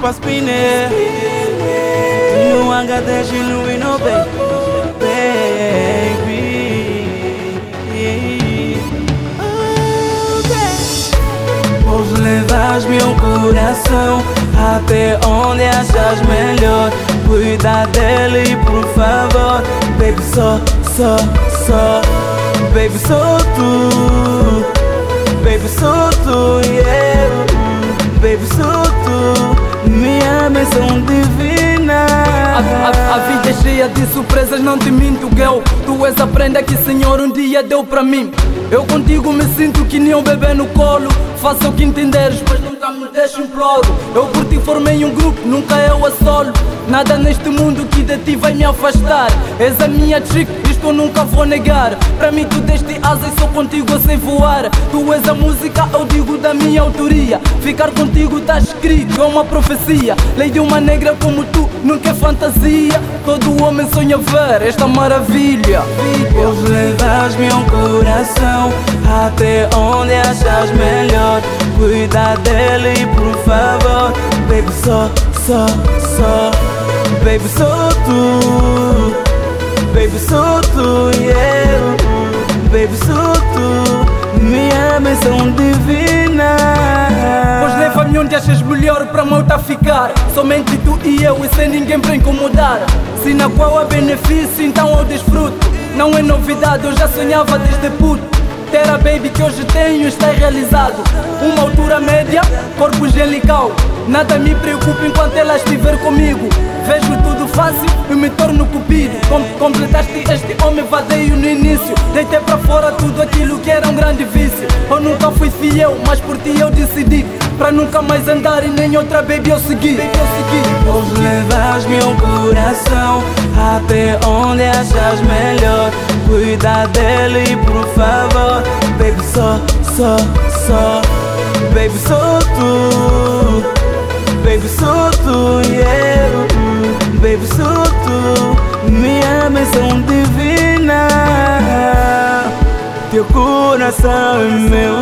pra spinner. No HD genuíno, baby. Pois levas meu coração até onde achas melhor. Cuida dele, por favor. Baby, só. Baby, só tu. Baby, só tu, yeah. Baby, só tu. Minha missão divina. A vida é cheia de surpresas, não te minto, girl. Tu és a prenda que o Senhor um dia deu pra mim. Eu contigo me sinto que nem um bebê no colo. Faça o que entenderes, mas nunca me deixe imploro. Eu por ti formei um grupo, nunca eu a solo. Nada neste mundo que de ti vai me afastar. És a minha chick, isto eu nunca vou negar. Para mim tu deste asas, só contigo eu sei voar. Tu és a música, eu digo da minha autoria. Ficar contigo tá escrito, é uma profecia. Lei de uma negra como tu, nunca é fantasia. Todo homem sonha ver esta maravilha. Pois levas meu coração até onde achas melhor. Cuida dele, por favor. Baby, só. Baby, só tu. Baby, só tu, yeah. Baby, só tu. Minha missão divina. Pois leva-me onde achas melhor para malta ficar. Somente tu e eu e sem ninguém para incomodar. Se na qual há benefício, então eu desfruto. Não é novidade, eu já sonhava desde puto. Ter a baby que hoje tenho está realizado. Uma altura média, corpo angelical. Nada me preocupa enquanto ela estiver comigo. Vejo tudo fácil e me torno cupido. Completaste este homem vadeio no início. Deitei pra fora tudo aquilo que era um grande vício. Eu nunca fui fiel, mas por ti eu decidi. Pra nunca mais andar e nem outra baby eu segui. Pois levas meu coração até onde achas melhor. Cuida dele, por favor. Baby, só. Baby, só tu. Baby, só tu, yeah. Baby, só tu. Minha missão divina. Teu coração é meu.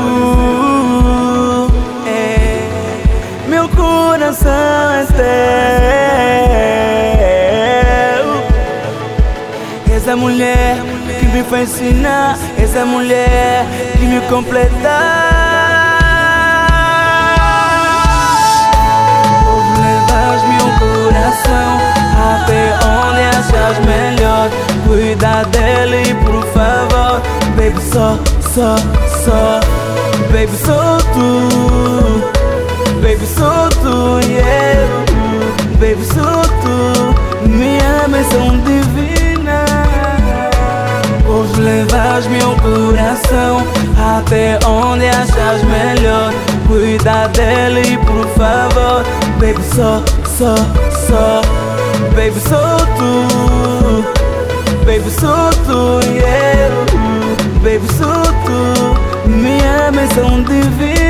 Meu coração é teu. Essa mulher que me faz ensinar. Essa mulher que me completa. Até onde achas melhor. Cuida dele, por favor. Baby, só. Baby, só tu. Baby, só tu, yeah. Baby, só tu. Minha missão divina. Pois levas meu coração até onde achas melhor. Cuida dele, por favor. Baby, só. Baby, só tu. Baby, só tu, yeah. Baby, só tu. Minha missão divina.